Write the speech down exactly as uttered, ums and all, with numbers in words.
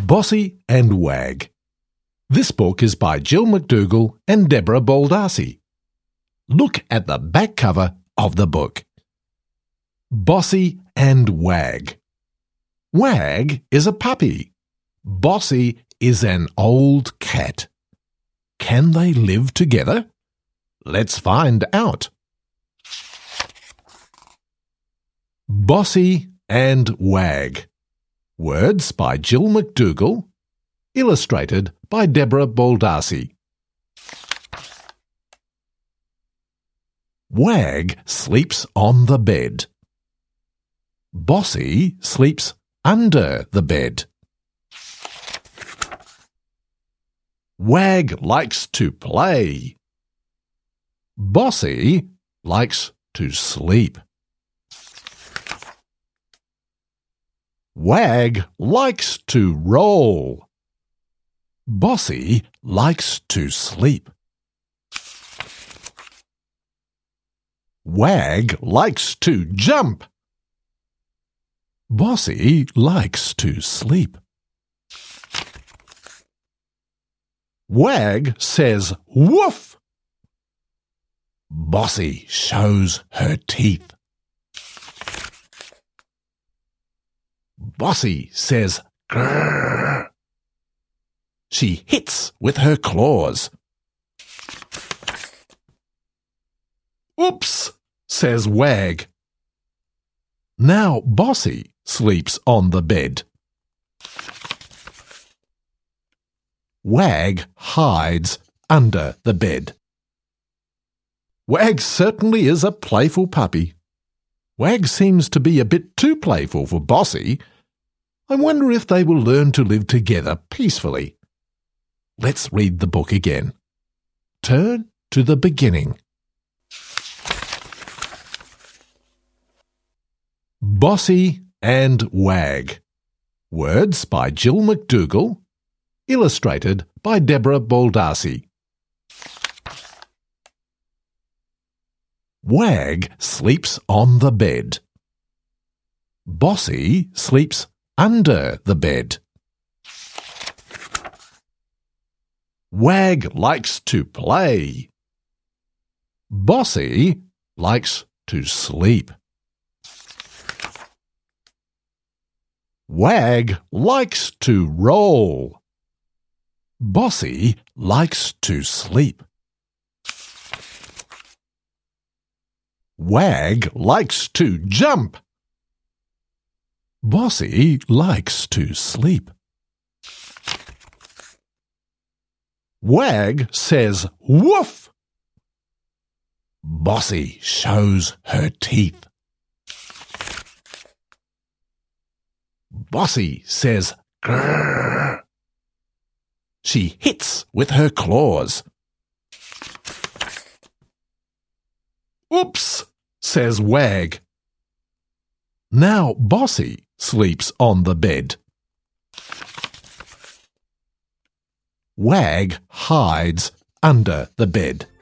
Bossy and Wag. This book is by Jill McDougall and Deborah Baldassi. Look at the back cover of the book. Bossy and Wag. Wag is a puppy. Bossy is an old cat. Can they live together? Let's find out. Bossy and Wag. Words by Jill McDougall. Illustrated by Deborah Baldassi. Wag sleeps on the bed. Bossy sleeps under the bed. Wag likes to play. Bossy likes to sleep. Wag likes to roll. Bossy likes to sleep. Wag likes to jump. Bossy likes to sleep. Wag says woof. Bossy shows her teeth. Bossy says grrr. She hits with her claws. Oops, says Wag. Now Bossy sleeps on the bed. Wag hides under the bed. Wag certainly is a playful puppy. Wag seems to be a bit too playful for Bossy. I wonder if they will learn to live together peacefully. Let's read the book again. Turn to the beginning. Bossy and Wag. Words by Jill McDougall. Illustrated by Deborah Baldassi. Wag sleeps on the bed. Bossy sleeps under the bed. Wag likes to play. Bossy likes to sleep. Wag likes to roll. Bossy likes to sleep. Wag likes to jump. Bossy likes to sleep. Wag says woof. Bossy shows her teeth. Bossy says grrr. She hits with her claws. Oops, says Wag. Now Bossy sleeps on the bed. Wag hides under the bed.